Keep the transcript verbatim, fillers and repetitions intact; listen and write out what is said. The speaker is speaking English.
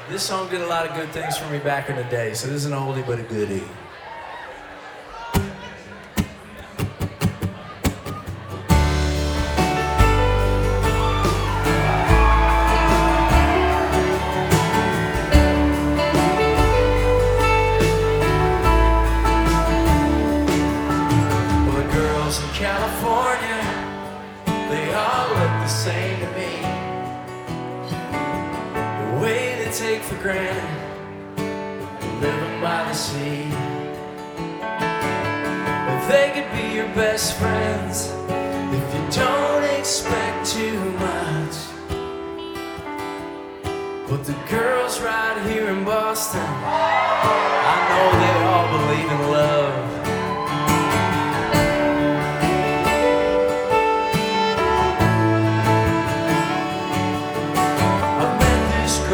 This song did a lot of good things for me back in the day, so this is an oldie but a goodie. Well, the girls in California, they all look the same to me. The way they take for granted living by the sea. If they could be your best friends, if you don't expect too much. But the girls right here in Boston, I know they all believe in love.